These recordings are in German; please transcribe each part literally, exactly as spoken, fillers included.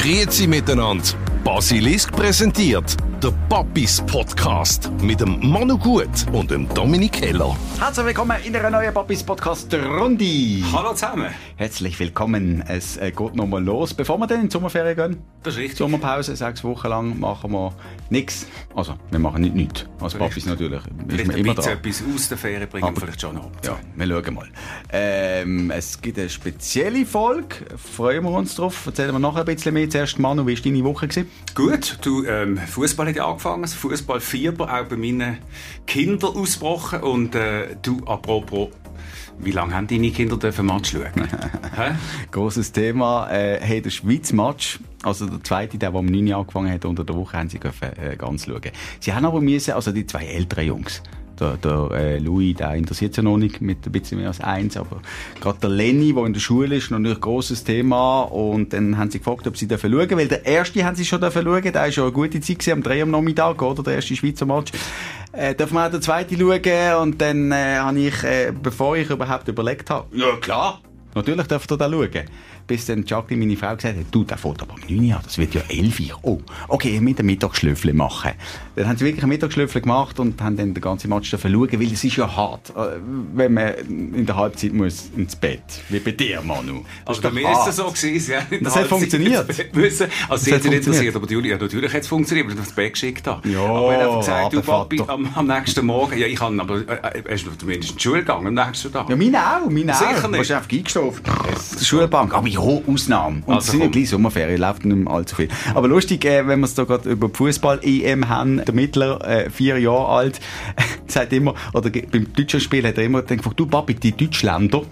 Grüezi miteinander. Basilisk präsentiert der Papis Podcast mit dem Manu Gut und dem Dominik Keller. Herzlich willkommen in einer neuen Papis Podcast Runde. Hallo zusammen. Herzlich willkommen. Es äh, geht nochmal los. Bevor wir dann in die Sommerferien gehen, das ist richtig. Sommerpause, sechs Wochen lang machen wir nichts. Also, wir machen nicht nichts. Als Papis natürlich. Vielleicht ein bisschen etwas aus der Ferien bringen wir vielleicht schon noch. Ja, wir schauen mal. Ähm, es gibt eine spezielle Folge. Freuen wir uns drauf. Erzählen wir nachher ein bisschen mehr. Zuerst, Manu, wie war deine Woche gewesen? Gut, du, ähm, Fußball hat ja angefangen, das Fußballfieber auch bei meinen Kindern ausgebrochen. Und äh, du, apropos, wie lange haben deine Kinder dürfen Match schauen? Grosses Thema. Äh, hey, der Schweiz-Match, also der zweite, der, der um neun Uhr angefangen hat, unter der Woche, haben sie dürfen, äh, ganz schauen. Sie haben aber müssen, also die zwei älteren Jungs, Der, der äh, Louis, der interessiert sich ja noch nicht mit ein bisschen mehr als eins, aber gerade der Lenny, der in der Schule ist, noch ein grosses Thema, und dann haben sie gefragt, ob sie dürfen schauen, weil der erste haben sie schon dürfen schauen, der war schon eine gute Zeit gewesen, am drei am Nachmittag, oder, der erste Schweizer Match. Äh, dürfen wir auch den zweiten schauen, und dann äh, habe ich, äh, bevor ich überhaupt überlegt habe, ja klar, natürlich dürft ihr da schauen. Bis dann Jacqueline, meine Frau, gesagt hat, du, der fährt aber um neun Uhr, das wird ja elf Uhr. Oh, okay, mit einem Mittagsschlöffel machen. Dann haben sie wirklich ein Mittagsschlöffel gemacht und haben dann den ganzen Match schauen, weil es ist ja hart, wenn man in der Halbzeit muss ins Bett. Wie bei dir, Manu. Also bei mir ist das so gewesen, ja. Das hat funktioniert. Müssen. Also sie hat sich interessiert, aber Julia, natürlich hat es funktioniert, weil ich das Bett geschickt habe. Ja, aber er hat gesagt, du Papi, am, am nächsten Morgen, ja, ich kann, aber äh, hast du zumindest in die Schule gegangen am nächsten Tag? Ja, meine auch, meine auch. Sicher nicht. Du hast einfach eingestuft. Die Schulbank, aber ja, Ausnahme. Und es also, sind ja gleich Sommerferien, läuft nicht mehr allzu viel. Aber lustig, äh, wenn wir es da gerade über die Fußball-E M haben, der Mittler, äh, vier Jahre alt, sagt immer, oder beim deutschen Spiel hat er immer gefragt, du Papi, die Deutschländer.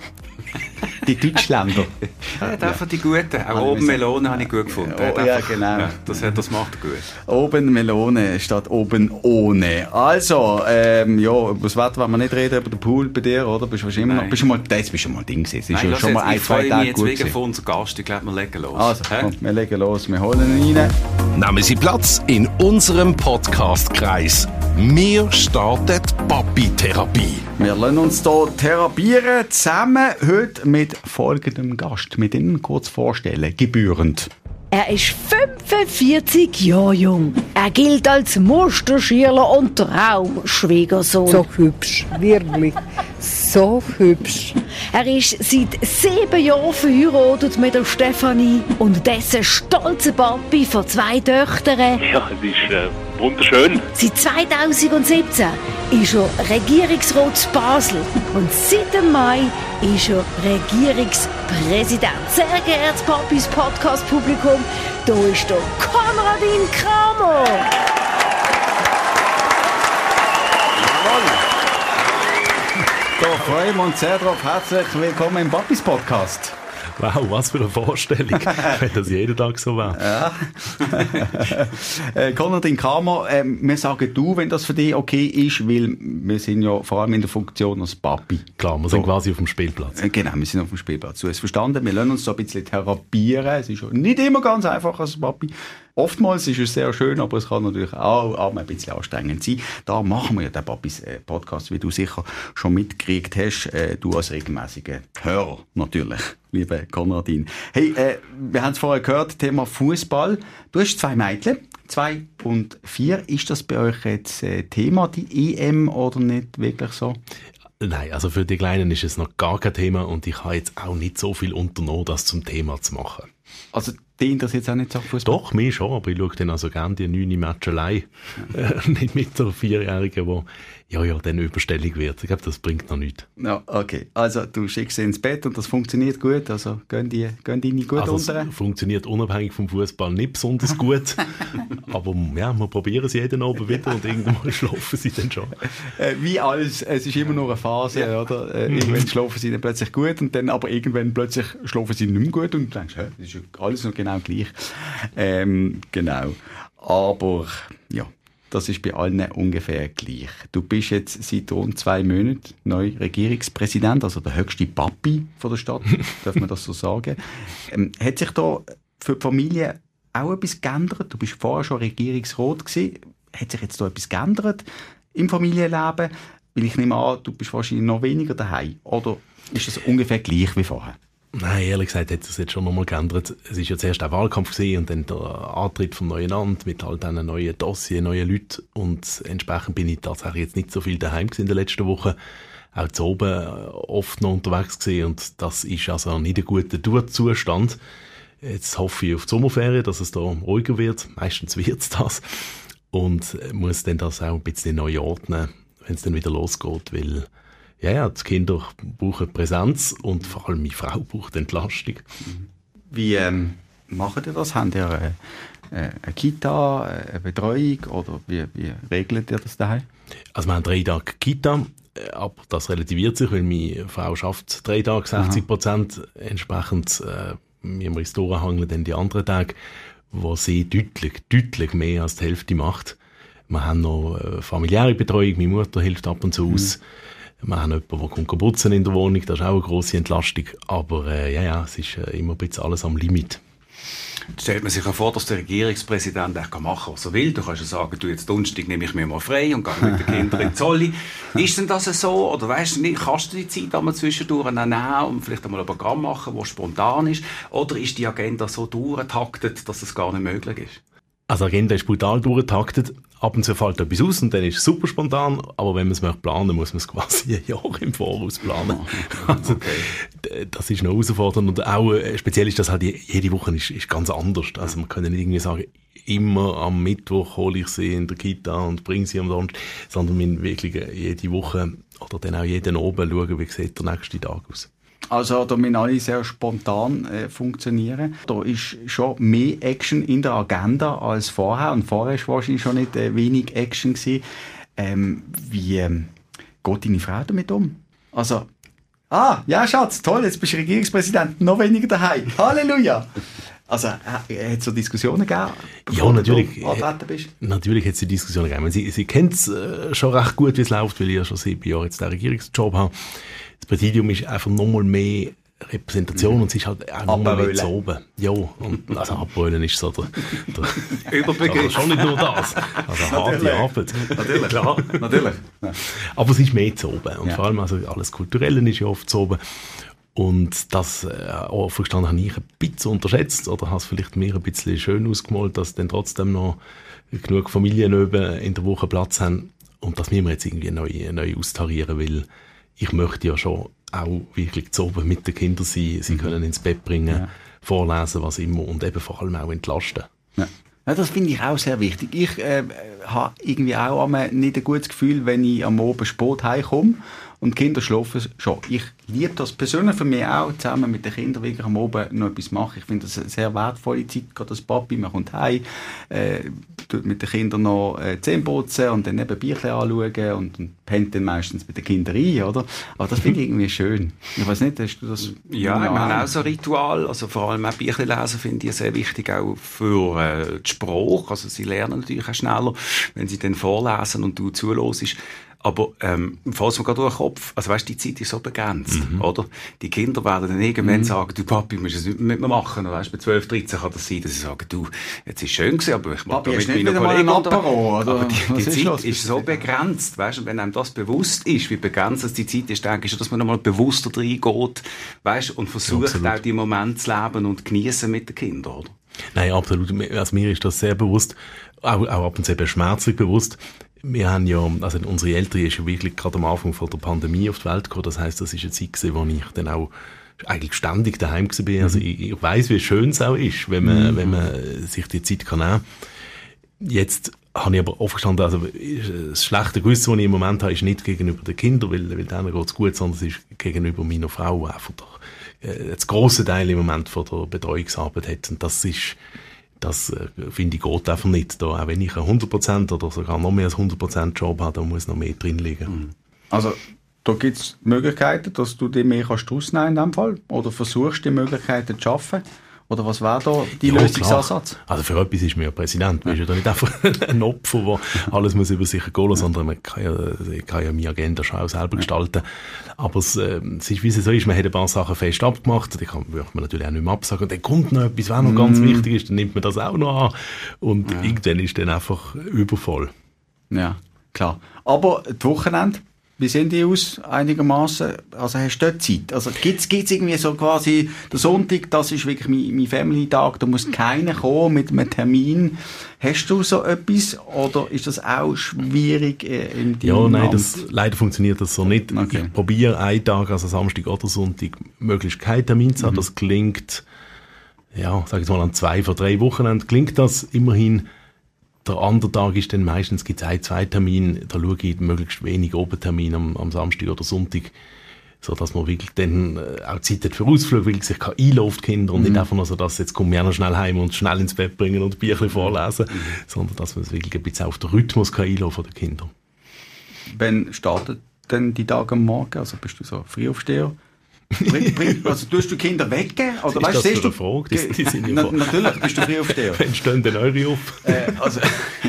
Die Deutschländer. Ja, einfach die Guten. Auch oben Melone habe ich gut gefunden. Oh, ja, genau. Ja, das, das macht er gut. Oben Melone statt oben ohne. Also, ähm, ja, über das Wetter wollen wir nicht reden, über den Pool bei dir, oder? Bist du immer noch, bist du mal, das bist schon mal Ding gewesen. Das ist ja schon mal ein, zwei Tage gut gewesen. Ich freue mich jetzt wegen von unserem Gast. Ich glaube, wir legen los. Also, komm, wir legen los. Wir holen ihn rein. Nehmen Sie Platz in unserem Podcast-Kreis. Wir starten Papi-Therapie. Wir lassen uns hier therapieren, zusammen heute mit folgendem Gast. Mit Ihnen kurz vorstellen, gebührend. Er ist fünfundvierzig Jahre jung. Er gilt als Musterschüler und Traumschwiegersohn. So hübsch, wirklich. So hübsch. Er ist seit sieben Jahren verheiratet mit der Stefanie und dessen stolzer Papi von zwei Töchtern. Ja, es ist äh, wunderschön. Seit zweitausendsiebzehn ist er Regierungsrat Basel und seit dem Mai ist er Regierungspräsident. Sehr geehrtes Papis Podcast-Publikum, da ist der Konradin Kramer. Da freuen wir uns sehr drauf. Herzlich willkommen im Papis Podcast. Wow, was für eine Vorstellung, wenn das jeden Tag so wäre. Ja. äh, Konradin Kramer, äh, wir sagen du, wenn das für dich okay ist, weil wir sind ja vor allem in der Funktion als Papi. Klar, wir sind so quasi auf dem Spielplatz. Äh, genau, wir sind auf dem Spielplatz. Du hast verstanden, wir lassen uns so ein bisschen therapieren. Es ist nicht immer ganz einfach als Papi. Oftmals ist es sehr schön, aber es kann natürlich auch, auch ein bisschen anstrengend sein. Da machen wir ja den Papis äh, Podcast, wie du sicher schon mitgekriegt hast. Äh, du als regelmäßiger Hörer natürlich, liebe Konradin. Hey, äh, wir haben es vorher gehört, Thema Fußball. Du hast zwei Mädchen, zwei und vier. Ist das bei euch jetzt äh, Thema, die E M, oder nicht wirklich so? Nein, also für die Kleinen ist es noch gar kein Thema und ich habe jetzt auch nicht so viel unternommen, das zum Thema zu machen. Also die interessiert auch nicht so Fußball? Doch, mir schon, aber ich schaue dann also gerne die neune Match allein. Ja. Äh, nicht mit der Vierjährigen, die ja, ja, dann überstellig wird. Ich glaube, das bringt noch nichts. Ja, okay. Also du schickst sie ins Bett und das funktioniert gut? Also gehen die, gehen die nicht gut also unter? Es funktioniert unabhängig vom Fußball nicht besonders gut. Aber ja, wir probieren es jeden Abend wieder und irgendwann mal schlafen sie dann schon. Äh, wie alles, es ist immer nur eine Phase, ja. Oder? Äh, irgendwann schlafen sie dann plötzlich gut und dann aber irgendwann plötzlich schlafen sie nicht mehr gut und du denkst, hä, das ist ja alles noch genau gleich. Ähm, genau. Aber ja, das ist bei allen ungefähr gleich. Du bist jetzt seit rund zwei Monaten neu Regierungspräsident, also der höchste Papi von der Stadt, darf man das so sagen. Ähm, hat sich da für die Familie auch etwas geändert? Du bist vorher schon Regierungsrat gewesen. Hat sich jetzt da etwas geändert im Familienleben? Weil ich nehme an, du bist wahrscheinlich noch weniger daheim. Oder ist es ungefähr gleich wie vorher? Nein, ehrlich gesagt hat es jetzt schon nochmal geändert. Es war ja zuerst ein Wahlkampf gewesen und dann der Antritt vom neuen Amt mit all diesen neuen Dossiers, neuen Leuten. Und entsprechend bin ich tatsächlich jetzt nicht so viel daheim gewesen in den letzten Wochen. Auch zu oben oft noch unterwegs gewesen und das ist also nicht ein guter Durchzustand. Jetzt hoffe ich auf die Sommerferien, dass es da ruhiger wird. Meistens wird es das. Und muss dann das auch ein bisschen neu ordnen, wenn es dann wieder losgeht, weil ja, ja, die Kinder brauchen Präsenz und vor allem meine Frau braucht Entlastung. Wie ähm, macht ihr das? Habt ihr eine, eine Kita, eine Betreuung oder wie, wie regelt ihr das daheim? Also wir haben drei Tage Kita, aber das relativiert sich, weil meine Frau schafft drei Tage sechzig Prozent. Entsprechend äh, müssen wir uns durchhangeln dann die anderen Tage, wo sie deutlich, deutlich mehr als die Hälfte macht. Wir haben noch äh, familiäre Betreuung, meine Mutter hilft ab und zu mhm. aus. Wir haben jemanden, der kommt putzen in der Wohnung, das ist auch eine grosse Entlastung. Aber äh, ja, ja, es ist äh, immer ein bisschen alles am Limit. Stellt man sich ja vor, dass der Regierungspräsident machen kann, was er will. Du kannst ja sagen, du, jetzt Donnerstag nehme ich mir mal frei und gehe mit den Kindern in Zolli. Ist denn das so? Oder weißt du nicht, kannst du die Zeit einmal zwischendurch nehmen und vielleicht einmal ein Programm machen, das spontan ist? Oder ist die Agenda so durchgetaktet, dass es gar nicht möglich ist? Also die Agenda ist brutal durchgetaktet. Ab und zu fällt etwas aus und dann ist es super spontan. Aber wenn man es möchte planen, muss man es quasi ein Jahr im Voraus planen. Also, okay. Das ist noch herausfordernd. Und auch äh, speziell ist das halt, jede Woche ist, ist ganz anders. Also man kann nicht irgendwie sagen, immer am Mittwoch hole ich sie in der Kita und bringe sie am Donnerstag, sondern wir wirklich jede Woche oder dann auch jeden Abend schauen, wie sieht der nächste Tag aus. Also da müssen alle sehr spontan äh, funktionieren. Da ist schon mehr Action in der Agenda als vorher. Und vorher war wahrscheinlich schon nicht äh, wenig Action gewesen. Ähm, wie ähm, geht deine Frau damit um? Also, ah, ja Schatz, toll, jetzt bist du Regierungspräsident, noch weniger daheim. Halleluja! Also, äh, hat es so Diskussionen gegeben, bevor ja, natürlich, du angetreten bist? Natürlich hat es Diskussionen gegeben. Sie, sie kennt es äh, schon recht gut, wie es läuft, weil ich ja schon sieben Jahre jetzt den Regierungsjob habe. Das Präsidium ist einfach nochmal mehr Repräsentation mhm. und es ist halt auch nochmal mehr zu oben. Ja, und also Abrollen ist so der, der Überbegriff. Also schon nicht nur das. Also harte Arbeit. Natürlich, klar. Natürlich. Ja. Aber es ist mehr zu oben. Und ja. vor allem also alles Kulturelle ist ja oft zu oben. Und das, äh, auch verstanden, habe ich ein bisschen unterschätzt oder habe es vielleicht mir ein bisschen schön ausgemalt, dass dann trotzdem noch genug Familien in der Woche Platz haben. Und das müssen wir jetzt irgendwie neu, neu austarieren, weil ich möchte ja schon auch wirklich zu oben mit den Kindern sein, sie mhm. können ins Bett bringen, ja. vorlesen, was immer und eben vor allem auch entlasten. Ja. Ja, das finde ich auch sehr wichtig. Ich äh, habe irgendwie auch nicht ein gutes Gefühl, wenn ich am Abend spät heimkomme und die Kinder schlafen schon. Ich liebe das persönlich für mich auch, zusammen mit den Kindern wirklich am Abend noch etwas machen. Ich finde das eine sehr wertvolle Zeit, gerade als Papi. Man kommt heim, äh, tut mit den Kindern noch äh, Zähne putzen und dann eben Bücher anschauen und, und pennt dann meistens mit den Kindern ein, oder? Aber das finde ich irgendwie schön. Ich weiß nicht, hast du das? Ja, ich meine auch so ein Ritual, also vor allem auch Bücher lesen finde ich sehr wichtig, auch für äh, die Sprache. Also sie lernen natürlich auch schneller, wenn sie dann vorlesen und du zuhörst. Aber ähm, falls mir gerade durch den Kopf, also weißt, die Zeit ist so begrenzt, mhm. oder? Die Kinder werden dann irgendwann mhm. sagen, du Papi, musst es nicht mit mir machen. Oder weißt, bei zwölf, dreizehn kann das sein, dass sie sagen, du, jetzt ist schön gewesen, aber ich mache da mit meinen Kollegen Apero, oder? Aber die, die Zeit ist, ist so begrenzt, weißt? Und wenn einem das bewusst ist, wie begrenzt die Zeit ist, denke ich, dass man nochmal bewusster reingeht, weißt, und versucht absolut. Auch die Momente zu leben und genießen mit den Kindern, oder? Nein, absolut. Also mir ist das sehr bewusst, auch, auch ab und zu eben schmerzlich bewusst. Wir haben ja, also unsere Eltern ist ja wirklich gerade am Anfang von der Pandemie auf die Welt gekommen. Das heisst, das ist eine Zeit gewesen, wo ich dann auch eigentlich ständig daheim gewesen bin. Also ich, ich weiss, wie schön es auch ist, wenn man, mhm. wenn man sich die Zeit kann nehmen. Jetzt habe ich aber aufgestanden, also das schlechte Gewissen, das ich im Moment habe, ist nicht gegenüber den Kindern, weil, weil denen geht es gut, sondern es ist gegenüber meiner Frau einfach der, äh, das grosse Teil im Moment von der Betreuungsarbeit hat. Und das ist, das äh, finde ich geht einfach nicht. Da, auch wenn ich ein hundert Prozent oder sogar noch mehr als hundert Prozent Job habe, da muss noch mehr drin liegen. Also da gibt es Möglichkeiten, dass du dir mehr kannst rausnehmen in dem Fall? Oder versuchst die Möglichkeiten zu schaffen? Oder was wäre da die ja, Lösungsansatz? Klar. Also für etwas ist man ja Präsident. Man ja. ist ja da nicht einfach ein Opfer, der alles muss über sich gehen, sondern man kann ja, kann ja meine Agenda schon auch selber ja. gestalten. Aber es, äh, es ist, wie es so ist, man hat ein paar Sachen fest abgemacht, die kann man natürlich auch nicht mehr absagen. Und dann kommt noch etwas, was noch mm. ganz wichtig ist, dann nimmt man das auch noch an. Und ja. irgendwann ist dann einfach übervoll. Ja, klar. Aber das Wochenende, Wie sehen die aus, einigermaßen? Also hast du dort Zeit? Also gibt's, gibt's irgendwie so quasi, der Sonntag, das ist wirklich mein, mein Family-Tag, da muss keiner kommen mit einem Termin. Hast du so etwas? Oder ist das auch schwierig äh, in deinem Ja, nein, Amt? das, leider funktioniert das so nicht. Okay. Ich probiere einen Tag, also Samstag oder Sonntag, möglichst keinen Termin zu haben. Mhm. Das klingt, ja, sag ich mal, an zwei von drei Wochenenden klingt das immerhin. Der andere Tag ist dann meistens, gibt es ein, zwei Termine, da schaue ich möglichst wenig Obentermine am, am Samstag oder Sonntag, so dass man wirklich dann äh, auch Zeit hat für Ausflug, weil sich kann einlassen auf die Kinder und mhm. nicht einfach nur so, dass jetzt kommen wir noch schnell heim und schnell ins Bett bringen und Bücher vorlesen, mhm. sondern dass man es wirklich ein bisschen auf den Rhythmus kann einlassen von den Kindern. Wann startet denn die Tage am Morgen? Also bist du so Frühaufsteher? Bring, bring, also tust du Kinder weggehen? Oder ist weißt, das siehst für du, eine Frage? Die, die sind ja na, natürlich bist du Frühaufsteher. Wann stehen denn eure auf? äh, also,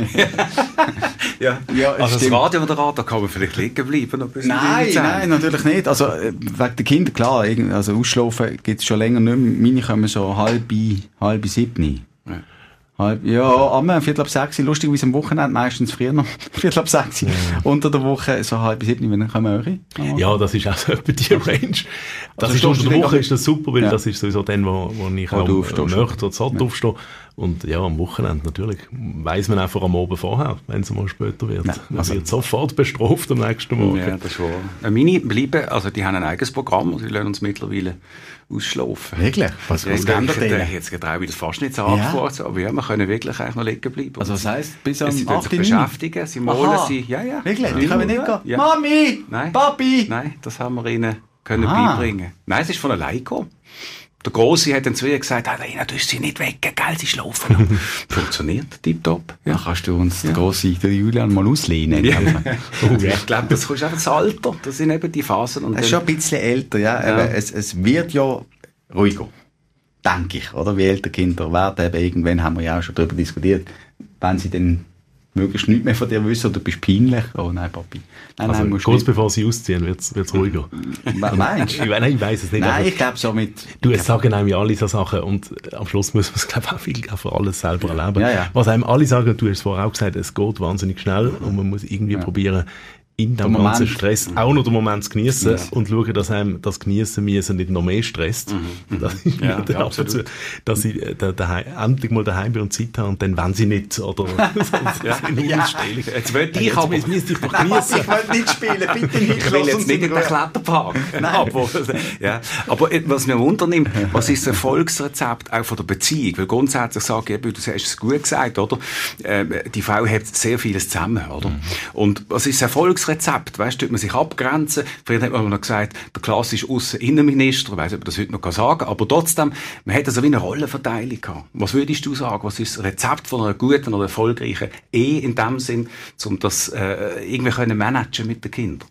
ja. Ja, also stimmt. das Radio oder Radio kann man vielleicht liegen bleiben. Noch bis Nein, nein, natürlich nicht. Also äh, wegen der Kinder, klar, irgend- also ausschlafen gibt es schon länger nicht mehr. Meine kommen so halb, halb sieben. Ja. Halb, ja, am Viertel ab sechs, lustigerweise am Wochenende, meistens früher noch, Viertel ab sechs, ja. Unter der Woche so halb sieben, wenn dann kommen eure. Ja, das ist auch so etwa die Range. Das Also ist unter stehst du der dann Woche auch- ist das super, weil Ja. das ist sowieso dann, wo, wo ich Wo auch du aufstehst. möchte oder sollte aufstehen. Und ja, am Wochenende natürlich weiss man einfach am Abend vorher, wenn es mal später wird. Ja, Man also- wird sofort bestraft am nächsten Morgen. Ja, das ist wahr. Äh, Meine bleiben, also die haben ein eigenes Programm, also die lassen uns mittlerweile ausschlafen. Wirklich? Was, Ja, was ich geben denke, wir da- denen? jetzt getraue ich das fast nicht so Ja. ab, aber ja, wir können wirklich eigentlich noch liegen bleiben. Also was heisst, bis am sie tun sich acht, neun? beschäftigen, sie malen, Aha. sie, ja, ja. Wirklich? Die können nicht gehen? Ja. Mami! Nein. Papi! Nein, das haben wir ihnen können Ah. beibringen. Nein, es ist von allein gekommen. Der Grosse hat dann zu ihr gesagt, ah, Lena, du hast sie nicht weg, gell, sie schlafen noch. Funktioniert, tipptopp. Ja. Dann kannst du uns den grossen den Julian mal auslehnen. Ja. Oh, Ich glaube, das ist einfach das Alter. Das sind eben die Phasen. Und Er ist schon ein bisschen älter, ja. Ja. Eben, es, es wird ja ruhiger. Denke ich, oder? Wie älter Kinder werden, eben irgendwann haben wir ja auch schon darüber diskutiert, wenn sie dann möglichst nichts mehr von dir wissen oder du bist peinlich. Oh nein, Papi. Nein, Also nein, musst kurz nicht. bevor sie ausziehen, wird es ruhiger. Me- Meinst Ich, du? nein, ich weiss es nicht. Nein, aber ich glaube so mit... du, es sagen einem ja alle so Sachen und am Schluss muss man es, glaube ich, auch viel einfach alles selber erleben. Ja, ja. Was einem alle sagen, du hast es vorher auch gesagt, es geht wahnsinnig schnell und man muss irgendwie probieren, in dem Der ganzen Moment. Stress auch noch den Moment zu genießen und schauen, dass einem das Genießen müssen nicht noch mehr stresst. Das ist Ja, mir dann ja, ab und zu, absolut. dass ich äh, da, daheim, endlich mal daheim bin und Zeit habe und dann, wenn sie nicht, oder Ja. in Ja. Ausstellung. Jetzt will ich Jetzt aber... müsst ihr doch Nein, genießen. ich will nicht spielen, bitte nicht. Ich will Lass jetzt uns nicht in den Ruhe. Kletterpark. Aber, ja. Aber äh, was mir wundernimmt, was ist das Erfolgsrezept auch von der Beziehung? Weil grundsätzlich sage ich, eben, du hast es gut gesagt, oder? Ähm, die Frau hat sehr vieles zusammen, oder? Mhm. Und was ist das Erfolgsrezept? Weißt du, tut man sich abgrenzen? Früher hat man noch gesagt, der klassische Aussen-Innenminister, ich weiss nicht, ob man das heute noch sagen kann, aber trotzdem, man hat also wie eine Rollenverteilung gehabt. Was würdest du sagen? Was ist das Rezept von einer guten oder erfolgreichen Ehe in dem Sinn, um das äh, irgendwie können managen mit den Kindern?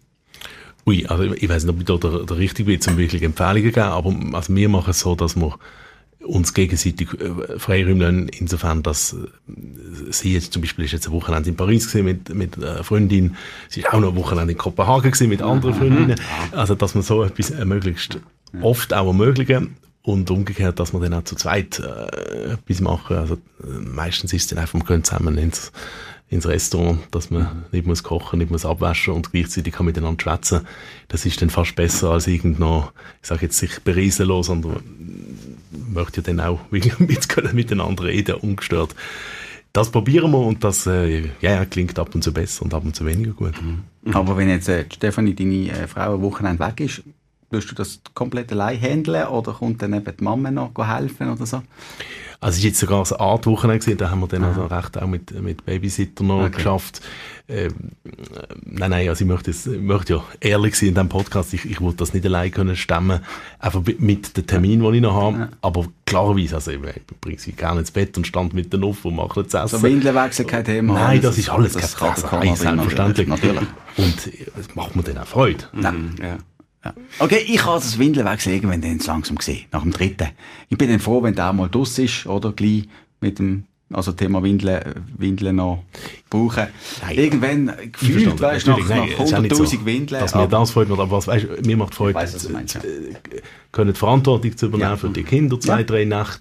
Ui, also ich weiss nicht, ob ich da der, der Richtige bin, um wirklich Empfehlungen zu geben, aber also wir machen es so, dass wir uns gegenseitig äh, Freiräume lassen, insofern, dass äh, sie jetzt zum Beispiel ist jetzt ein Wochenende in Paris gewesen mit, mit einer Freundin, sie ist auch noch ein Wochenende in Kopenhagen gewesen mit anderen Freundinnen, also dass man so etwas äh, möglichst oft auch ermöglichen und umgekehrt, dass wir dann auch zu zweit äh, etwas machen, also äh, meistens ist es dann einfach, wir gehen zusammen ins ins Restaurant, dass man nicht muss kochen, nicht muss abwaschen und gleichzeitig kann miteinander schwätzen. Das ist dann fast besser als irgend noch, ich sage jetzt sich berieseln lassen, sondern man möchte ja dann auch wirklich mit, können miteinander reden, ungestört. Das probieren wir und das äh, ja, ja, klingt ab und zu besser und ab und zu weniger gut. Aber wenn jetzt äh, Stefanie, deine äh, Frau, ein Wochenende weg ist, tust du das komplett allein handeln oder kommt dann eben die Mama noch helfen oder so? Also es ist jetzt sogar eine Art Wochenende gewesen, da haben wir dann also recht auch mit, mit Babysitter noch Okay. geschafft. Ähm, äh, nein, nein, also ich möchte, jetzt, ich möchte ja ehrlich sein in diesem Podcast, ich, ich wollte das nicht allein können stemmen, einfach mit dem Termin, den ich noch habe, Ja. aber klarerweise, also ich bringe sie gerne ins Bett und stand mit denen auf und mache das Essen. So Windelwechsel kein Thema. Nein, das ist alles das kein kann, Thema. kann Nein, man selbstverständlich. Natürlich. Und äh, das macht mir dann auch Freude. Mhm, ja. Ja. Okay, ich habe das Windelwechsel irgendwann dann langsam gesehen, nach dem dritten. Ich bin dann froh, wenn der auch mal draus ist, oder gleich mit dem, also Thema Windeln, Windeln noch brauchen. Nein. Irgendwann gefühlt, weißt du, nach, nach Nein, es ist auch nicht hunderttausend Windeln. Dass mir aber- das freut, aber was, weißt, mir macht Freude, Ich weiss, was du meinst, ja. äh, können die Verantwortung zu übernehmen Ja. für die Kinder, zwei, Ja. drei Nächte,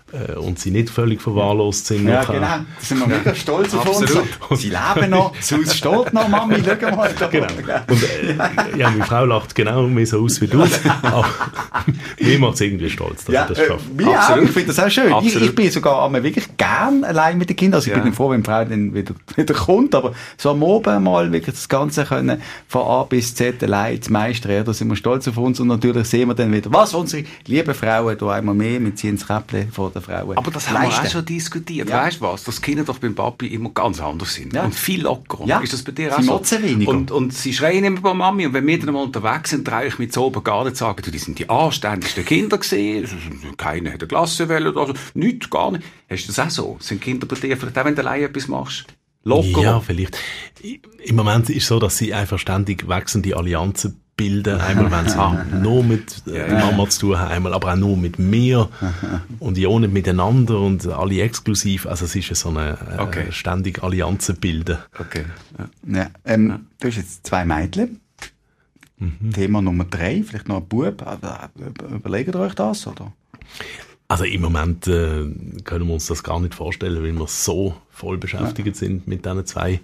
äh, und sie nicht völlig verwahrlost sind. Ja, noch, genau. Da sind wir mega stolz auf uns. Absolut. Sie leben noch, das Haus steht noch, Mami, schau mal. Da. Genau. Und äh, ja, meine Frau lacht genau mehr so aus wie du. Aber mir macht es irgendwie stolz, dass Ja, ich das äh, schaffe. mir auch, ich finde das auch schön. Ich, Absolut. ich bin sogar einmal wirklich gern allein mit den Kindern. Also ich Ja. bin froh, wenn die Frau dann wieder, wieder kommt, aber so am Oben mal wirklich das Ganze können von A bis Z allein zu meistern, da sind wir stolz auf uns und natürlich sehen wir dann wieder, was unsere lieben Frauen da einmal mehr mit sie ins Räppchen von den Frauen Aber das haben wir leisten. auch schon diskutiert. Ja. Weißt du was? Dass die Kinder doch beim Papi immer ganz anders sind. Ja. Und viel lockerer. Ja. Ist das bei dir Sie auch so? motzen weniger. Und, und sie schreien immer bei Mami. Und wenn wir dann mal unterwegs sind, traue ich mich zu oben gar nicht zu sagen, du, die sind die anständigsten Kinder gewesen. Keiner hat eine Klasse wählen. Also, nichts, gar nicht. Hast du das auch so? Sind Kinder bei dir, vielleicht auch wenn du allein etwas machst? Lockerer? Ja, vielleicht. I- Im Moment ist es so, dass sie einfach ständig wechselnde Allianzen bilden. Einmal, wenn sie nur mit äh, Ja, der ja. Mama zu tun haben, einmal aber auch nur mit mir und ja auch nicht miteinander und alle exklusiv. Also es ist ja so eine äh, Okay. ständig Allianzen bilden. Okay. Ja. Ja, ähm, du hast jetzt zwei Mädchen. Mhm. Thema Nummer drei, vielleicht noch ein Bub. Aber, äh, Überlegt ihr euch das, oder? Also im Moment äh, können wir uns das gar nicht vorstellen, weil wir so voll beschäftigt sind mit diesen zwei.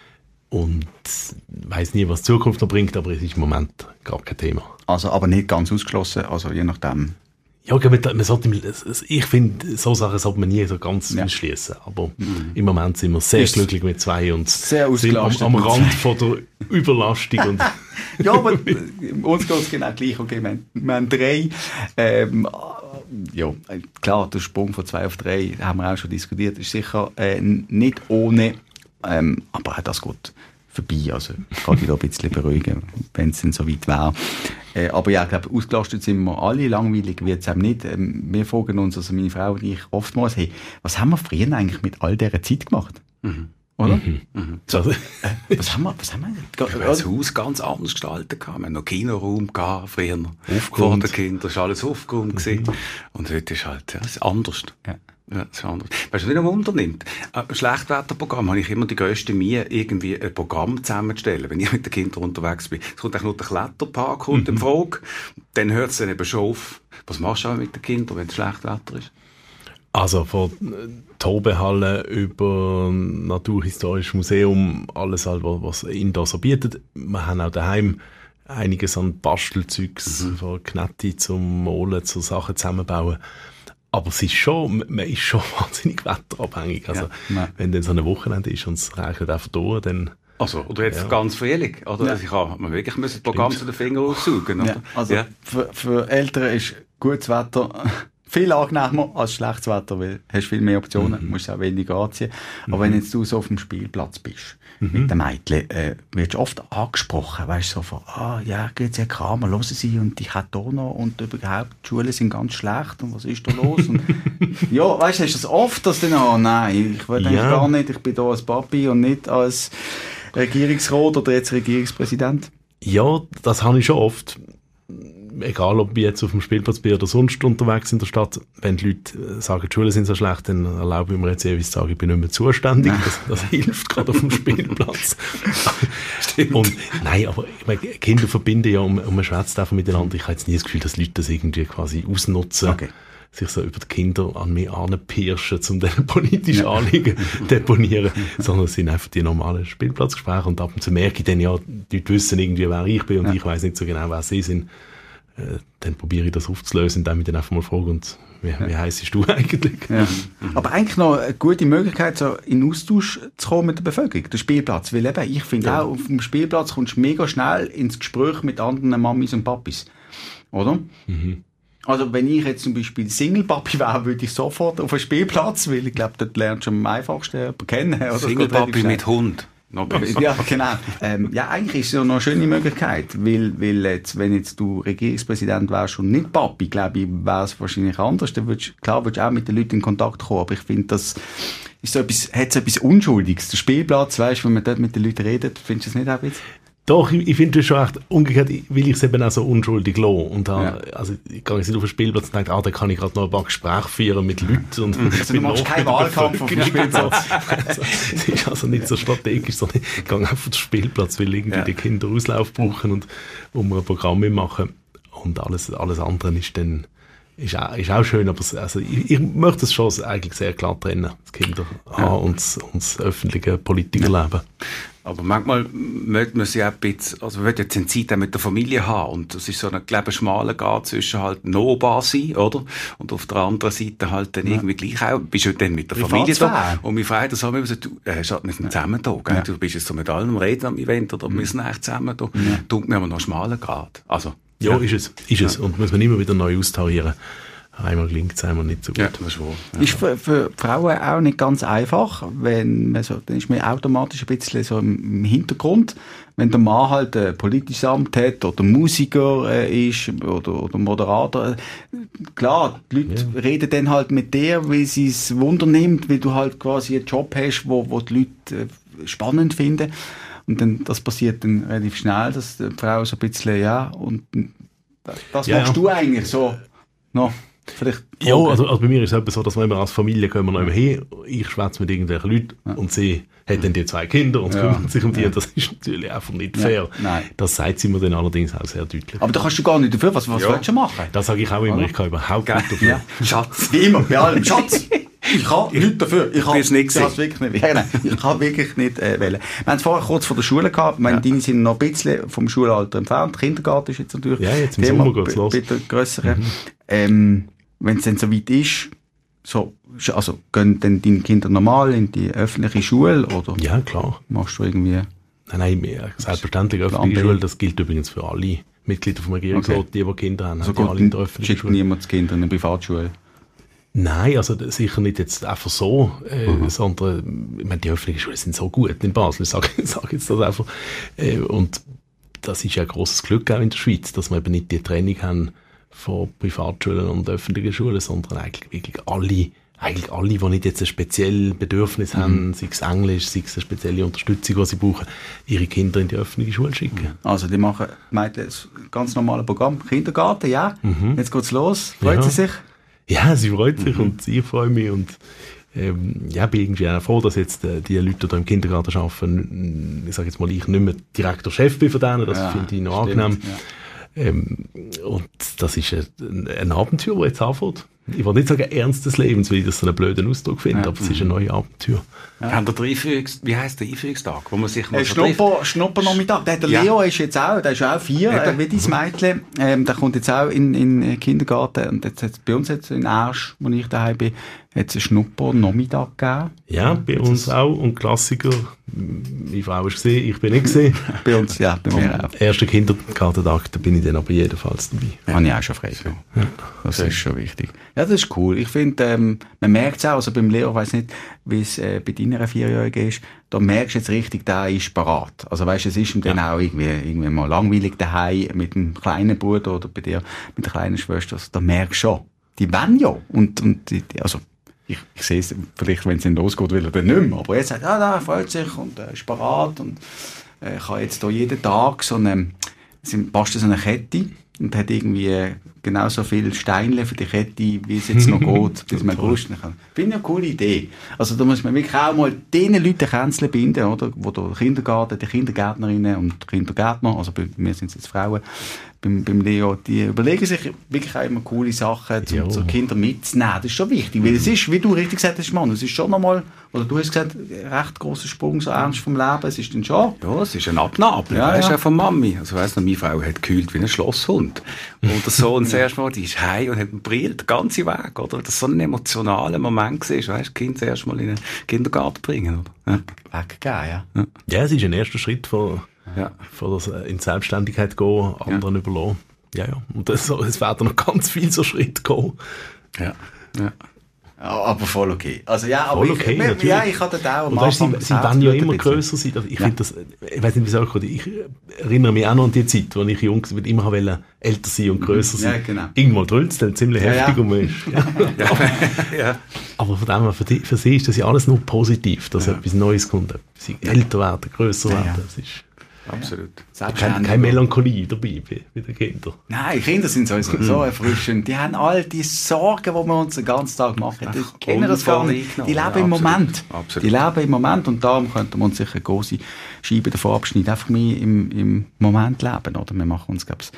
Und weiß nie, was die Zukunft noch bringt, aber es ist im Moment gar kein Thema. Also, aber nicht ganz ausgeschlossen, also je nachdem. Ja, man, man sollte, ich finde, so Sachen sollte man nie so ganz Ja. ausschließen. Aber im Moment sind wir sehr Ist glücklich mit zwei und sehr sind am, ausgelastet am mit Rand von der Überlastung. Und Ja, aber äh, uns geht es genau gleich. Okay, wir haben, wir haben drei. Ähm, ja, äh, klar, der Sprung von zwei auf drei, haben wir auch schon diskutiert, ist sicher äh, nicht ohne, ähm, aber auch das geht vorbei. Also ich kann dich da ein bisschen beruhigen, wenn es dann so weit wäre. Äh, aber ja, ich glaube, ausgelastet sind wir alle, langweilig wird es eben nicht. Ähm, wir fragen uns, also meine Frau und ich, oftmals, hey, was haben wir früher eigentlich mit all dieser Zeit gemacht? Mhm. Oder? so, Äh, was haben wir, was haben wir? Wir haben das Haus ganz anders gestaltet. Wir haben noch Kinoraum gehabt, früher. Vor Aufgeräumt. den Kindern war alles aufgeräumt. gewesen. Und heute ist halt, ja, es ist anders. Ja. Ja, das ist anders. Weißt du, was mich noch wundernimmt? Ein Schlechtwetterprogramm habe ich immer die grösste Mühe, irgendwie ein Programm zusammenzustellen, wenn ich mit den Kindern unterwegs bin. Es kommt eigentlich nur der Kletterpark kommt in Frage. Dann hört es dann eben schon auf. Was machst du auch mit den Kindern, wenn es Schlechtwetter ist? also von äh, Tobehalle über Naturhistorisches Museum, alles halt, was was Indoor so bietet. Wir haben auch daheim einiges an Bastelzeugs, Mhm. von Knetti zum Molen, zu Sachen zusammenbauen. Aber es ist schon, man ist schon wahnsinnig wetterabhängig. Also, Ja. wenn dann so ein Wochenende ist und es regnet einfach durch, dann, Also, oder jetzt Ja. ganz Frühling. Oder? Ja. Also ich habe mir wirklich müssen das Programm zu den Fingern aussaugen. Oder? Ja, also Ja. Für, für Eltern ist gutes Wetter viel angenehmer als schlechtes Wetter, weil du hast viel mehr Optionen, musst auch weniger anziehen. Aber wenn jetzt du so auf dem Spielplatz bist, mit den Mädchen, äh, wirst du oft angesprochen, weißt du, so von, ah, ja, geht's ja Kramer, hören Sie, und ich habe hier noch, und überhaupt, die Schulen sind ganz schlecht, und was ist da los? Und, ja, weißt du, hast du das oft, dass du dann, oh nein, ich will eigentlich Ja. gar nicht, ich bin hier als Papi und nicht als Regierungsrat oder jetzt Regierungspräsident. ja, das habe ich schon oft. Egal, ob ich jetzt auf dem Spielplatz bin oder sonst unterwegs in der Stadt, wenn die Leute äh, sagen, die Schulen sind so schlecht, dann erlaube ich mir jetzt ewig zu sagen, ich bin nicht mehr zuständig. Das, das hilft gerade auf dem Spielplatz. Und, nein, aber ich meine, Kinder verbinden ja und, und man schwätzt einfach miteinander. Ich habe jetzt nie das Gefühl, dass Leute das irgendwie quasi ausnutzen. Okay. Sich so über die Kinder an mich anpirschen, um diese politischen Anliegen deponieren, sondern es sind einfach die normalen Spielplatzgespräche und ab und zu merke ich dann ja, die Leute wissen irgendwie, wer ich bin und Ja. ich weiss nicht so genau, wer sie sind. Äh, dann probiere ich das aufzulösen, indem ich dann einfach mal frage, und wie, wie heisst du eigentlich? Ja. Aber eigentlich noch eine gute Möglichkeit, so in Austausch zu kommen mit der Bevölkerung, der Spielplatz. Weil eben, ich finde Ja. auch, auf dem Spielplatz kommst du mega schnell ins Gespräch mit anderen Mamis und Papis. Oder? Mhm. Also, wenn ich jetzt zum Beispiel Single-Papi wäre, würde ich sofort auf den Spielplatz, weil ich glaube, dort lernst du am einfachsten jemanden kennen. Oder? Das geht relativ Single-Papi schnell. mit Hund. Noch besser. Ja, genau. Ähm, ja, eigentlich ist es ja noch eine schöne Möglichkeit, weil, weil jetzt, wenn jetzt du Regierungspräsident wärst und nicht Papi, glaube ich, wäre es wahrscheinlich anders. Dann würdest, klar würdest du auch mit den Leuten in Kontakt kommen, aber ich finde, das ist so etwas, hat so etwas Unschuldiges. Der Spielplatz, weißt du, wenn man dort mit den Leuten redet, findest du das nicht auch ein bisschen? Doch, ich, ich finde das schon echt umgekehrt, will ich es eben auch so unschuldig lassen. Und da, Ja. also, ich gehe jetzt nicht auf den Spielplatz und denke, ah, da kann ich gerade noch ein paar Gespräche führen mit Leuten. Und Also, du machst keinen Wahlkampf auf dem Spielplatz. Also, es ist also nicht so strategisch, sondern ich gehe einfach auf den Spielplatz, weil irgendwie Ja. die Kinder Auslauf brauchen und wo wir ein Programm machen. Und alles, alles andere ist dann ist auch, ist auch schön, aber es, also ich, ich möchte es schon eigentlich sehr klar trennen, das Kinder ja. und, das, und das öffentliche Politikerleben. Aber manchmal möchte man sich auch ein bisschen, also man möchte jetzt eine Zeit auch mit der Familie haben und das ist so ein, glaube ich, schmaler Grad zwischen halt nahbar sein, oder? Und auf der anderen Seite halt dann ja. irgendwie gleich auch, bist du dann mit der Familie da. Und meine Frau, das haben wir gesagt, du, äh, wir sind zusammen da, gell? Ja. Du bist jetzt so mit allem reden am Event oder mhm. wir sind eigentlich zusammen da. Ja. Tut mir aber noch einen schmalen Grad. Also, ja, ja, ist es, ist ja. es. Und muss man immer wieder neu austarieren. Einmal gelingt es, einmal nicht so gut. Ja, das ist wahr. Ja. Ist für, für Frauen auch nicht ganz einfach, wenn man so, dann ist man automatisch ein bisschen so im Hintergrund. Wenn der Mann halt ein politisches Amt hat oder Musiker äh, ist oder, oder Moderator. Klar, die Leute ja. reden dann halt mit dir, weil sie es Wunder nimmt, weil du halt quasi einen Job hast, wo, wo die Leute äh, spannend finden. Und dann, das passiert dann relativ schnell, dass die Frau so ein bisschen, ja, und das ja, machst ja. du eigentlich so, no. Vielleicht ja, also, also bei mir ist es etwas so, dass wir immer als Familie gehen wir noch immer hin, ich schwätze mit irgendwelchen Leuten ja. und sie hat dann die zwei Kinder und ja. kümmert sich um die. Ja. Das ist natürlich einfach nicht fair. Ja. Nein. Das sagt sie mir dann allerdings auch sehr deutlich. Aber da kannst du gar nicht dafür. Was, was ja. willst du machen? Das sage ich auch immer. Ich kann überhaupt Geil. nicht dafür. Ja. Schatz. Wie immer, bei allem. Schatz. Ich kann nichts dafür. Ich kann es nicht wirklich nicht. Ja, nein, ich kann wirklich nicht äh, wählen. Wir haben es vorher kurz vor der Schule gehabt. Meine, ja. Deine sind noch ein bisschen vom Schulalter entfernt. Kindergarten ist jetzt natürlich ja, jetzt im Thema, Sommer geht's los. Bitte grössere. Mhm. Ähm, wenn es dann so weit ist, so, also gehen dann deine Kinder normal in die öffentliche Schule oder? Ja, klar. Machst du irgendwie? Nein, nein, mehr. Selbstverständlich öffentliche Schule, das gilt übrigens für alle Mitglieder vom Regierungsrat, okay. die, die Kinder haben, also haben die alle in der öffentlichen schickt Schule. Niemand das Kind in eine Privatschule? Nein, also sicher nicht jetzt einfach so, äh, mhm. sondern ich meine, die öffentlichen Schulen sind so gut in Basel, ich sage sag jetzt das einfach. Äh, und das ist ja ein grosses Glück auch in der Schweiz, dass wir eben nicht die Trennung haben von Privatschulen und öffentlichen Schulen, sondern eigentlich wirklich alle, eigentlich alle, die nicht jetzt ein spezielles Bedürfnis mhm. haben, sei es Englisch, sei es eine spezielle Unterstützung, die sie brauchen, ihre Kinder in die öffentliche Schule schicken. Also die machen Mädchen das ganz normale Programm, Kindergarten, ja, mhm. jetzt geht's los, freut ja. sie sich? Ja, sie freut sich mhm. und ich freue mich und ähm, ja, bin irgendwie auch froh, dass jetzt äh, die Leute, die da im Kindergarten arbeiten, ich sage jetzt mal, ich nicht mehr direkt der Chef bin von denen, das ja, finde ich noch stimmt, angenehm. Ja. Ähm, und das ist ein, ein Abenteuer, das jetzt anfängt. Ich will nicht sagen ernstes Lebens, weil ich das so einen blöden Ausdruck finde, ja. aber es ist ein neues Abenteuer. Ja. Haben der Einführungs- Wie heisst der Einführungstag, wo man sich mal äh, Schnupper, Schnuppernachmittag. Der, der ja. Leo ist jetzt auch, der ist auch vier, äh, wie dein Mädchen. Ähm, der kommt jetzt auch in den Kindergarten. Und jetzt hat's bei uns jetzt in Aarsch, wo ich daheim bin, hat es einen Schnuppernachmittag gegeben. Ja, bei jetzt uns auch. Und Klassiker, meine Frau ist gesehen, ich bin nicht gesehen. Bei uns, ja, bei mir auch. Erster Kindergartentag, da bin ich dann aber jedenfalls dabei. Ja. Habe ich auch schon frei. Ja. Das okay. ist schon wichtig. Ja, das ist cool. Ich finde, ähm, man merkt es auch, also beim Leo, ich weiss nicht, wie es äh, bei deiner Vierjährigen ist, da merkst du jetzt richtig, der ist parat. Also weißt, es ist ihm ja. dann auch irgendwie, irgendwie mal langweilig daheim mit dem kleinen Bruder oder bei dir mit der kleinen Schwester. Also, da merkst du schon, die wollen ja. Und, und die, also, ich, ich sehe es vielleicht, wenn es dann losgeht, will er dann nicht mehr. Aber er sagt, ja, da freut sich und er äh, ist parat und äh, kann jetzt da jeden Tag so eine, passt so eine Kette und hat irgendwie genauso viele Steinchen für die Kette, wie es jetzt noch geht, bis man rüsten kann. Finde ich eine coole Idee. Also da muss man wirklich auch mal den Leuten Kränzchen binden, oder? Wo der Kindergarten, die Kindergärtnerinnen und die Kindergärtner, also bei mir sind es jetzt Frauen, beim, beim Leo, die überlegen sich wirklich auch immer coole Sachen, um so Kinder mitzunehmen. Das ist schon wichtig, weil es ist, wie du richtig gesagt hast, Mann, es ist schon nochmal, oder du hast gesagt, ein recht grosser Sprung, so ernst vom Leben, es ist dann schon. Ja, es ist ein Abnabel, ja, weißt du, ja. auch von Mami. Also weißt du, meine Frau hat gekühlt wie ein Schlosshund. Und der Sohn das erste Mal, die ist heim und hat brillt den ganzen Weg, oder? Das war so ein emotionaler Moment gewesen, weißt du, Kind das erste Mal in den Kindergarten bringen, oder? Ja. Weggegeben, ja. ja. Ja, es ist ein erster Schritt von, ja. von das in die Selbstständigkeit gehen, anderen ja. überlassen. Ja, ja. Und das, es werden noch ganz viele so Schritte gehen. Ja, ja. Ja, aber voll okay. Also ja, aber voll okay, ich, natürlich. Ja, ich hatte da auch am Anfang. Sie, sie werden ja immer grösser sein. Ich ja. finde das, ich weiß nicht, wie es auch ich erinnere mich auch noch an die Zeit, als ich jung war, immer wollte älter sein und grösser sein. Ja, genau. Irgendwann drüllt es dann ziemlich ja, heftig ja. und man ist, ja. ja. Aber von dem her, für, die, für sie ist das ja alles nur positiv, dass ja. etwas Neues kommt, sie älter werden, grösser ja, werden. ja. Das ist absolut. Keine, keine Melancholie dabei bei, bei den Kindern. Nein, Kinder sind sowieso so erfrischend. Die haben all die Sorgen, die wir uns den ganzen Tag machen. Die kennen das gar nicht. Die leben ja, im Moment. Absolut. Die leben im Moment und darum könnten wir uns sicher eine grosse Scheibe davon abschneiden. Einfach mehr im, im Moment leben. Oder? Wir machen uns, glaube ich,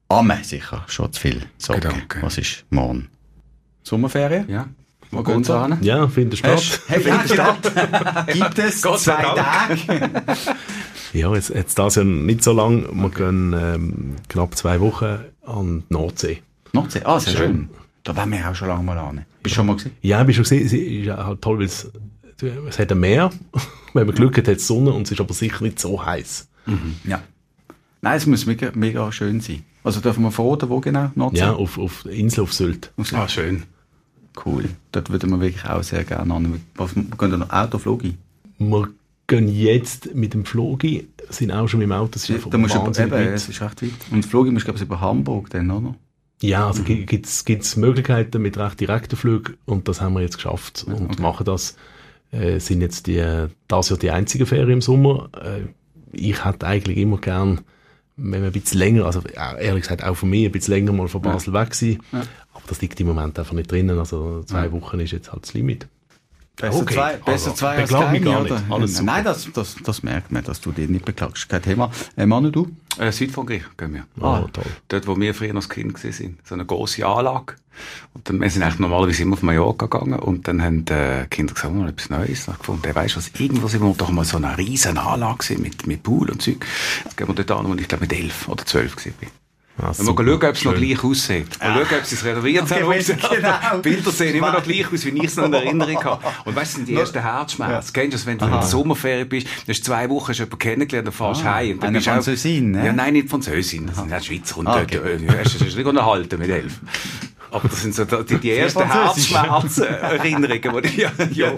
Amen, sicher, schon zu viel Socken. Gedanke. Was ist morgen? Sommerferien? Ja. Wo geht's hin? Ja, findet statt. Hey, findet statt. Gibt es Gott sei zwei Dank. Tage? Ja, jetzt, jetzt das ja nicht so lang. Wir gehen ähm, knapp zwei Wochen an die Nordsee. Nordsee, ah, sehr Schön. schön. Da wollen wir auch schon lange mal an. Bist du schon mal gesehen? Ja, bist du gesehen, es ist ja halt toll, weil es, es hat ein Meer. Wenn man Glück hat, hat es Sonne und es ist aber sicher nicht so heiß. Ja. Nein, es muss mega, mega schön sein. Also dürfen wir verraten, wo genau? Nordsee? Ja, auf, auf der Insel auf Sylt. Ah, schön. Cool. Dort würden wir wirklich auch sehr gerne an. Was, gehen da noch Autoflug ein? Wir gehen jetzt mit dem Flogi, sind auch schon mit dem Auto. Das ist einfach Da musst du über, wahnsinnig eben, weit. es ist recht weit. Und Flug musst du, glaube ich, über Hamburg dann, oder? Ja, also mhm. gibt es Möglichkeiten mit recht direkten Flügen und das haben wir jetzt geschafft und okay. machen das. Äh, sind jetzt die, das ja die einzige Ferien im Sommer. Äh, ich hätte eigentlich immer gern, wenn wir ein bisschen länger, also ehrlich gesagt auch von mir, ein bisschen länger mal von Basel ja. weg sein. Ja. Aber das liegt im Moment einfach nicht drinnen. Also zwei ja. Wochen ist jetzt halt das Limit. Besser okay. zwei, besser also, zwei als beklag mich keine, gar oder? nicht. Alles super. Nein, das, das, das merkt man, dass du dich nicht beklagst. Kein Thema. Äh, Manu, du? Äh, Südfrankreich gehen wir. Ah, toll. Dort, wo wir früher noch Kind waren. So eine grosse Anlage. Und dann, wir sind eigentlich normalerweise immer auf Mallorca gegangen. Und dann haben die Kinder gesagt, mal etwas Neues. Ich gefunden, hey, weisst du was, irgendwo sind wir doch mal so eine riesen Anlage mit, mit Pool und Zeug. Jetzt gehen wir dort an, wo ich glaube mit elf oder zwölf war. Ah, wenn wir schauen, ob es noch gleich aussieht. Mal schauen, ob sie es renoviert haben. Genau. Bilder sehen immer noch gleich aus, wie ich es noch in Erinnerung habe. Und weißt du, sind die ersten Herzschmerzen. Ja. Kennst du das, wenn du Aha. in der Sommerferien bist, dann hast du zwei Wochen hast du jemanden kennengelernt und fährst ah, heim. Und dann bist du Französin, ne? Ja, nein, nicht Französin. Das sind ja Schweizer. Und ah, okay. du hast dich nicht unterhalten mit elf. Aber das sind so die, die ersten Herzschmerzen-Erinnerungen, die ja, ja.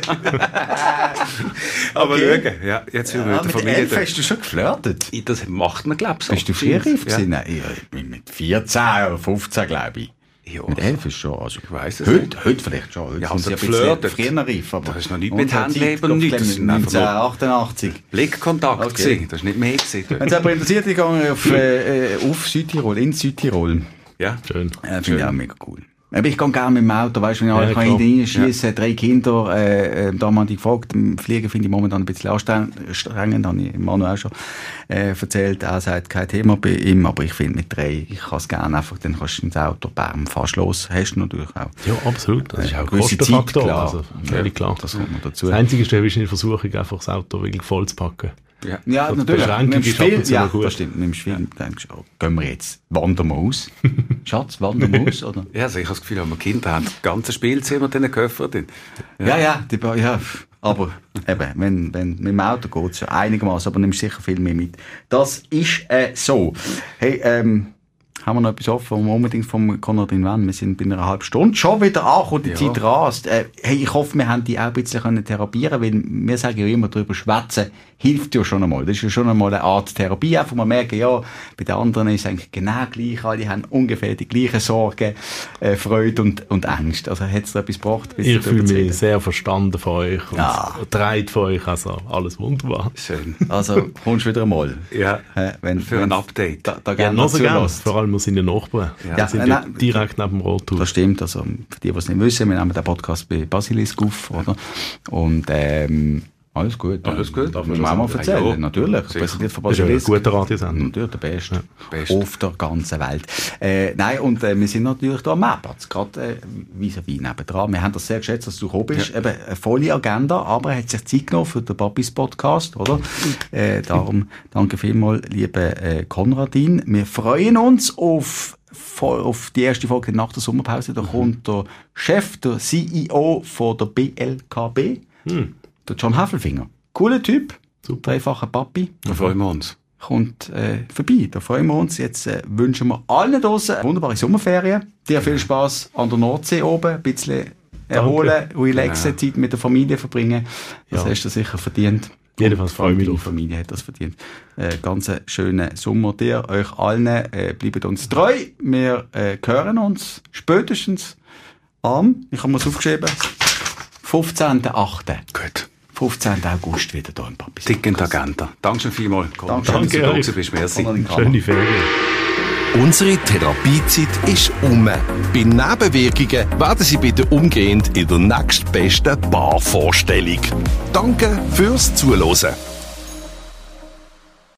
Aber okay. schauen, ja, jetzt ja, mit Familie. Elf hast du schon geflirtet? Das macht man, glaube ich, so. Bist du früher reif gewesen? Ja. Nein, ich bin mit vierzehn oder fünfzehn, glaube ich. Ja, mit elf ist schon, also ich weiss es heute, nicht. Heute vielleicht schon. Heute ja, sind also sie ein bisschen früher reif. Aber das ist noch nicht mit Handleben und nichts. neunzehnhundertachtundachtzig. Blickkontakt okay. gewesen. Das ist nicht mehr gewesen. Wenn es aber interessiert, ich gehe auf, äh, auf Südtirol, in Südtirol. Ja, schön. Äh, Finde ich auch mega cool. Aber ich gehe gerne mit dem Auto, weißt du, wenn ich alle ja, kann reinschiessen, ja. drei Kinder, äh, äh, da haben die gefragt, Fliegen finde ich momentan ein bisschen anstrengend, habe ich Manu auch schon äh, erzählt, er sagt, kein Thema bei ihm, aber ich finde mit drei, ich kann es gerne einfach, dann kannst du ins Auto, bam, fast los, hast du natürlich auch. Ja, absolut, das ist auch ein Kostenfaktor, klar. Also, völlig klar. Das kommt noch dazu. Das Einzige ist, du bist in der Versuchung, einfach das Auto wirklich voll zu packen. Ja, ja so natürlich. Mit dem Spiel, ja, gut. Das stimmt. Mit dem Spiel ja. denkst du, oh, gehen wir jetzt, wandern wir aus. Schatz, wandern wir aus, oder? Ja, also ich habe das Gefühl, wenn wir Kinder haben, das ganze Spielzimmer in den Koffer drin. Ja, ja, ja, die, ja aber eben, wenn, wenn, mit dem Auto geht es ja einigermaßen, aber nimmst sicher viel mehr mit. Das ist äh, so. Hey, ähm, haben wir noch etwas offen, was wir unbedingt vom Konradin wollen? Wir sind bei einer halben Stunde schon wieder angekommen, die ja. Zeit rast. Äh, hey, ich hoffe, wir haben die auch ein bisschen therapieren können, weil wir sagen ja immer, darüber schwätzen hilft ja schon einmal. Das ist ja schon einmal eine Art Therapie, einfach mal merken, ja, bei den anderen ist es eigentlich genau gleich, alle haben ungefähr die gleichen Sorgen, äh, Freude und, und Ängste. Also hat es da etwas gebracht? Ich fühle mich sehr verstanden von euch und ja. dreht von euch, also alles wunderbar. Schön. Also kommst du wieder einmal. Ja, äh, wenn, für ein Update. Da, da ja, noch so gerne. Vor allem wir sind ja Nachbarn. Ja, wir sind ja, direkt neben dem Rothaus. Das stimmt, also für die, die es nicht wissen, wir nehmen den Podcast bei Basilisk auf, oder? Und ähm, alles gut. Alles gut. Darf man auch mal erzählen, ja, natürlich. Präsentiert von Basilisk. Das ist ein guter Radiosender. Natürlich, der Beste. Ja. Beste. Auf der ganzen Welt. Äh, nein, und äh, wir sind natürlich da am Meerplatz, gerade äh, vis-à-vis nebendran. Wir haben das sehr geschätzt, dass du gekommen bist. Ja. Eben eine volle Agenda, aber er hat sich Zeit genommen für den Papis Podcast, oder? äh, darum danke vielmals, liebe äh, Konradin. Wir freuen uns auf auf die erste Folge nach der Sommerpause. Da mhm. kommt der Chef, der C E O von der B L K B, mhm. der John Heffelfinger. Cooler Typ, super einfacher Papi. Da freuen wir uns. Kommt äh, vorbei, da freuen wir uns. Jetzt äh, wünschen wir allen draussen wunderbare Sommerferien. Dir viel Spass an der Nordsee oben, ein bisschen erholen, relaxen, ja. Zeit mit der Familie verbringen. Das ja. hast du sicher verdient. Jedenfalls freue ich mich drauf. Die Familie hat das verdient. Äh, ganz einen schönen Sommer dir, euch allen. Äh, bleibt uns treu. Wir äh, hören uns spätestens am, ich habe mir es aufgeschrieben, fünfzehnten achten Gut. fünfzehnten August wieder hier im Papis. Dick in der Agenda. Danke schon vielmals. Danke, Danke dass du da bist. Merci. Schöne Ferien. Unsere Therapiezeit ist um. Bei Nebenwirkungen werden Sie bitte umgehend in der nächstbesten Barvorstellung. Danke fürs Zuhören.